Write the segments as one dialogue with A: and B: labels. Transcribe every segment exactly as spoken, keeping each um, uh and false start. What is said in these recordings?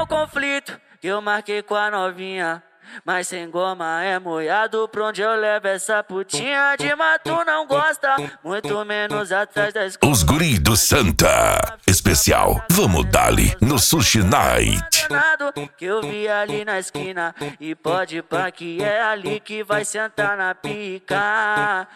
A: o conflito que eu marquei com a novinha. Mas sem goma é moiado, pra onde eu levo essa putinha? De mato não gosta, muito menos atrás da escola.
B: Os guri do Santa especial, vamos dali no Sushi Night.
A: Que eu vi ali na esquina, e pode pá que é ali que vai sentar na pica.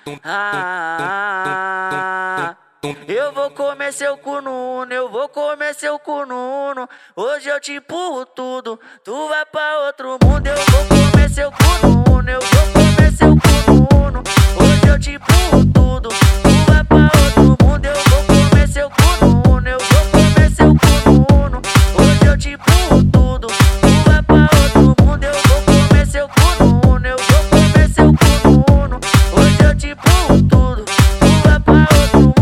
A: Ah, eu vou comer seu cu no uno, eu vou comer seu cu no uno. Hoje eu te empurro tudo, tu vai pra outro mundo. Eu vou comer seu cu no uno, eu vou comer seu cu no uno. Hoje eu te empurro tudo, tu vai pra outro mundo. Eu vou comer seu cu no uno, eu vou comer seu cu no uno. Hoje eu te empurro tudo, tu vai pra outro mundo. Eu vou comer seu cu no uno, eu vou comer seu cu no uno. Hoje eu te empurro tudo, tu vai pra outro mundo.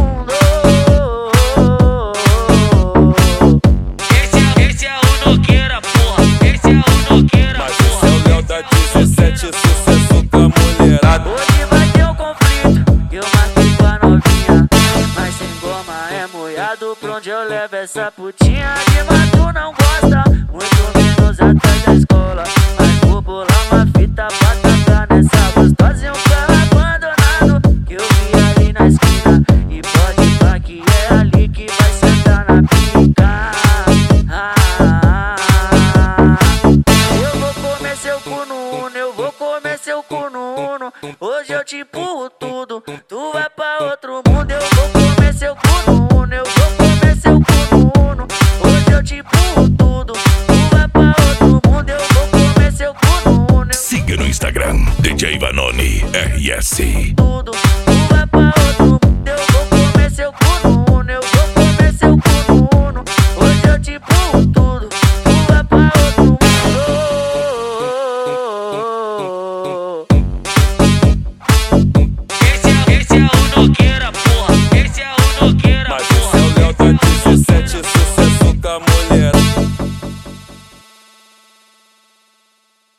B: Sucesso com a mulherada.
A: Hoje vai ter um conflito que eu marquei com a novinha. Mas sem goma é moiado, pra onde eu levo essa putinha? De mato não gosta, muito menos atrás da escola. Mas vou bolar uma fita pra tacar nessa gostosa e um carro abandonado que eu vi ali na esquina. E pode pá que é ali que vai sentar na pica. Ah, eu vou comer seu cu no uno, eu vou comer seu cu no uno. Hoje eu te empurro tudo, tu vai pra outro mundo. Eu vou comer seu cu no uno, eu vou comer seu cu no uno. Hoje eu te empurro tudo, tu vai pra outro mundo. Eu vou comer seu cu no uno.
B: Siga no Instagram, D J Vanoni R S.
A: Tudo, tu vai pra outro mundo. Eu vou comer seu cu no uno, eu vou comer seu cu no uno. Hoje eu te empurro tudo, tu vai pra outro mundo.
B: Mas esse é o Léo da dezessete, sucesso com a mulher.